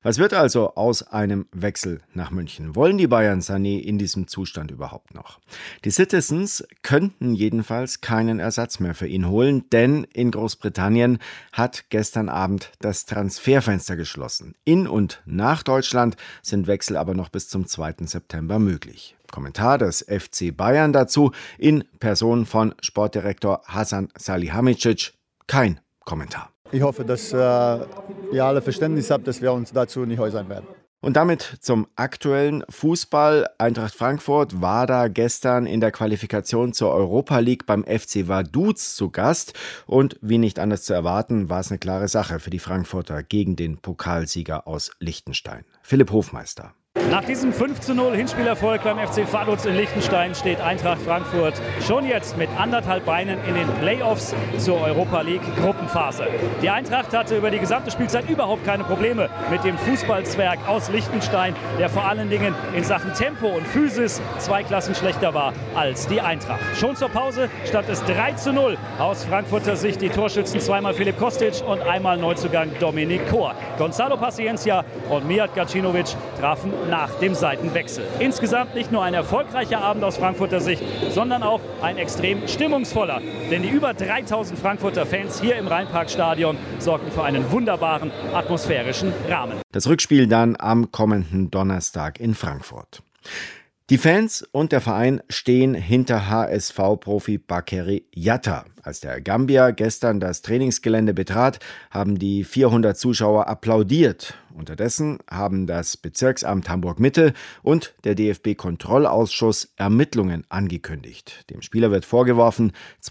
Was wird also aus einem Wechsel nach München? Wollen die Bayern Sané in diesem Zustand überhaupt noch? Die Citizens könnten jedenfalls keinen Ersatz mehr für ihn holen, denn in Großbritannien hat gestern Abend das Transferfenster geschlossen. In und nach Deutschland sind Wechsel aber noch bis zum 2. September möglich. Kommentar des FC Bayern dazu in Person von Sportdirektor Hasan Salihamidzic. Kein Kommentar. Ich hoffe, dass ihr alle Verständnis habt, dass wir uns dazu nicht äußern werden. Und damit zum aktuellen Fußball. Eintracht Frankfurt war da gestern in der Qualifikation zur Europa League beim FC Vaduz zu Gast. Und wie nicht anders zu erwarten, war es eine klare Sache für die Frankfurter gegen den Pokalsieger aus Liechtenstein. Philipp Hofmeister. Nach diesem 5:0 Hinspielerfolg beim FC Vaduz in Liechtenstein steht Eintracht Frankfurt schon jetzt mit 1,5 Beinen in den Playoffs zur Europa League Gruppenphase. Die Eintracht hatte über die gesamte Spielzeit überhaupt keine Probleme mit dem Fußballzwerg aus Liechtenstein, der vor allen Dingen in Sachen Tempo und Physis 2 Klassen schlechter war als die Eintracht. Schon zur Pause stand es 3:0 aus Frankfurter Sicht. Die Torschützen zweimal Filip Kostic und einmal Neuzugang Dominik Kor. Gonzalo Paciencia und Mijat Gacinovic trafen nach dem Seitenwechsel. Insgesamt nicht nur ein erfolgreicher Abend aus Frankfurter Sicht, sondern auch ein extrem stimmungsvoller. Denn die über 3000 Frankfurter Fans hier im Rheinparkstadion sorgten für einen wunderbaren atmosphärischen Rahmen. Das Rückspiel dann am kommenden Donnerstag in Frankfurt. Die Fans und der Verein stehen hinter HSV-Profi Bakary Yatta. Als der Gambier gestern das Trainingsgelände betrat, haben die 400 Zuschauer applaudiert. Unterdessen haben das Bezirksamt Hamburg-Mitte und der DFB-Kontrollausschuss Ermittlungen angekündigt. Dem Spieler wird vorgeworfen,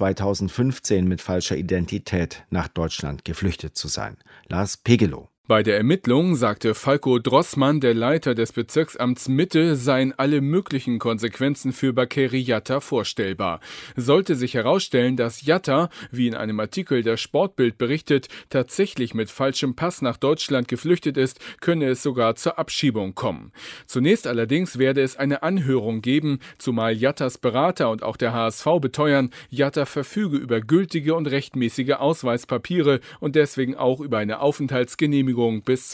2015 mit falscher Identität nach Deutschland geflüchtet zu sein. Lars Pegelow. Bei der Ermittlung sagte Falko Drossmann, der Leiter des Bezirksamts Mitte, seien alle möglichen Konsequenzen für Bakary Yatta vorstellbar. Sollte sich herausstellen, dass Yatta, wie in einem Artikel der Sportbild berichtet, tatsächlich mit falschem Pass nach Deutschland geflüchtet ist, könne es sogar zur Abschiebung kommen. Zunächst allerdings werde es eine Anhörung geben, zumal Yattas Berater und auch der HSV beteuern, Yatta verfüge über gültige und rechtmäßige Ausweispapiere und deswegen auch über eine Aufenthaltsgenehmigung bis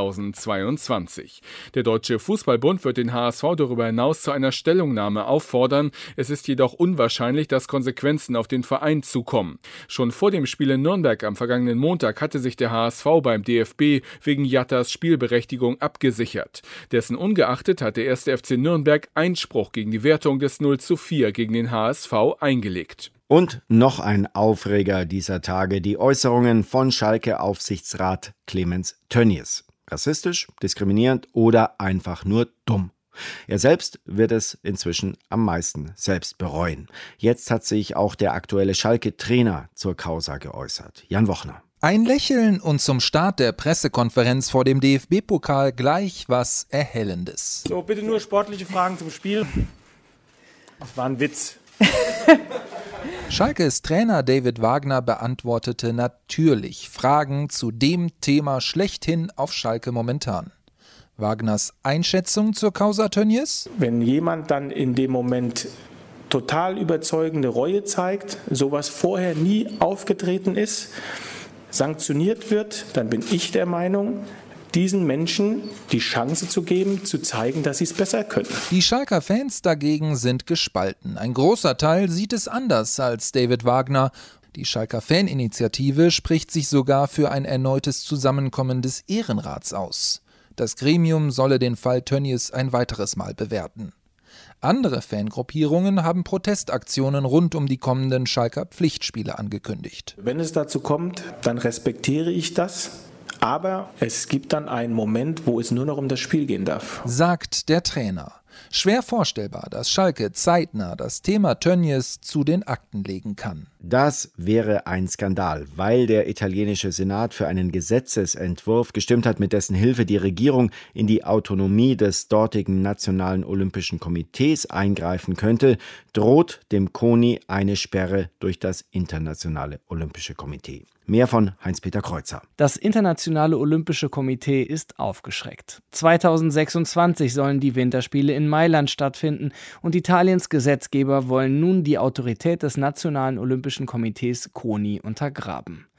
2022. Der Deutsche Fußballbund wird den HSV darüber hinaus zu einer Stellungnahme auffordern. Es ist jedoch unwahrscheinlich, dass Konsequenzen auf den Verein zukommen. Schon vor dem Spiel in Nürnberg am vergangenen Montag hatte sich der HSV beim DFB wegen Yattas Spielberechtigung abgesichert. Dessen ungeachtet hat der 1. FC Nürnberg Einspruch gegen die Wertung des 0:4 gegen den HSV eingelegt. Und noch ein Aufreger dieser Tage, die Äußerungen von Schalke-Aufsichtsrat Clemens Tönnies. Rassistisch, diskriminierend oder einfach nur dumm. Er selbst wird es inzwischen am meisten selbst bereuen. Jetzt hat sich auch der aktuelle Schalke-Trainer zur Causa geäußert. Jan Wochner. Ein Lächeln und zum Start der Pressekonferenz vor dem DFB-Pokal gleich was Erhellendes. So, bitte nur sportliche Fragen zum Spiel. Das war ein Witz. Schalkes Trainer David Wagner beantwortete natürlich Fragen zu dem Thema schlechthin auf Schalke momentan. Wagners Einschätzung zur Causa Tönnies? Wenn jemand dann in dem Moment total überzeugende Reue zeigt, sowas vorher nie aufgetreten ist, sanktioniert wird, dann bin ich der Meinung, diesen Menschen die Chance zu geben, zu zeigen, dass sie es besser können. Die Schalker Fans dagegen sind gespalten. Ein großer Teil sieht es anders als David Wagner. Die Schalker Faninitiative spricht sich sogar für ein erneutes Zusammenkommen des Ehrenrats aus. Das Gremium solle den Fall Tönnies ein weiteres Mal bewerten. Andere Fangruppierungen haben Protestaktionen rund um die kommenden Schalker Pflichtspiele angekündigt. Wenn es dazu kommt, dann respektiere ich das. Aber es gibt dann einen Moment, wo es nur noch um das Spiel gehen darf. Sagt der Trainer. Schwer vorstellbar, dass Schalke zeitnah das Thema Tönnies zu den Akten legen kann. Das wäre ein Skandal, weil der italienische Senat für einen Gesetzesentwurf gestimmt hat, mit dessen Hilfe die Regierung in die Autonomie des dortigen Nationalen Olympischen Komitees eingreifen könnte, droht dem CONI eine Sperre durch das Internationale Olympische Komitee. Mehr von Heinz-Peter Kreuzer. Das Internationale Olympische Komitee ist aufgeschreckt. 2026 sollen die Winterspiele in Mailand stattfinden und Italiens Gesetzgeber wollen nun die Autorität des Nationalen Olympischen Komitees CONI untergraben.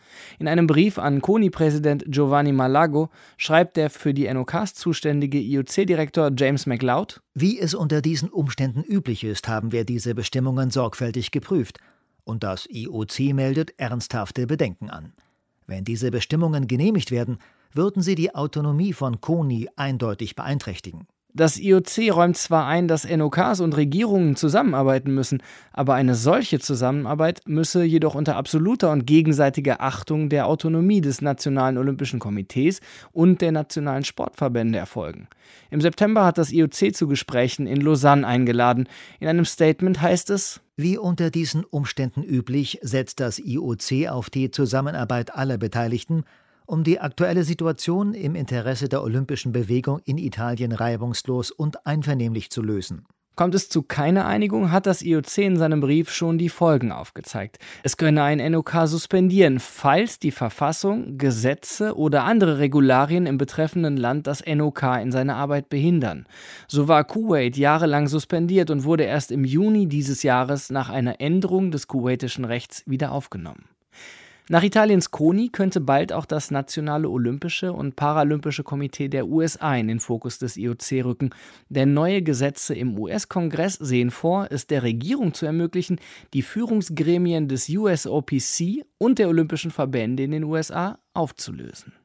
In einem Brief an CONI-Präsident Giovanni Malago schreibt der für die NOKs zuständige IOC-Direktor James McLeod: Wie es unter diesen Umständen üblich ist, haben wir diese Bestimmungen sorgfältig geprüft. Und das IOC meldet ernsthafte Bedenken an. Wenn diese Bestimmungen genehmigt werden, würden sie die Autonomie von CONI eindeutig beeinträchtigen. Das IOC räumt zwar ein, dass NOKs und Regierungen zusammenarbeiten müssen, aber eine solche Zusammenarbeit müsse jedoch unter absoluter und gegenseitiger Achtung der Autonomie des Nationalen Olympischen Komitees und der nationalen Sportverbände erfolgen. Im September hat das IOC zu Gesprächen in Lausanne eingeladen. In einem Statement heißt es: Wie unter diesen Umständen üblich, setzt das IOC auf die Zusammenarbeit aller Beteiligten, um die aktuelle Situation im Interesse der olympischen Bewegung in Italien reibungslos und einvernehmlich zu lösen. Kommt es zu keiner Einigung, hat das IOC in seinem Brief schon die Folgen aufgezeigt. Es könne ein NOK suspendieren, falls die Verfassung, Gesetze oder andere Regularien im betreffenden Land das NOK in seiner Arbeit behindern. So war Kuwait jahrelang suspendiert und wurde erst im Juni dieses Jahres nach einer Änderung des kuwaitischen Rechts wieder aufgenommen. Nach Italiens CONI könnte bald auch das Nationale Olympische und Paralympische Komitee der USA in den Fokus des IOC rücken, denn neue Gesetze im US-Kongress sehen vor, es der Regierung zu ermöglichen, die Führungsgremien des USOPC und der Olympischen Verbände in den USA aufzulösen.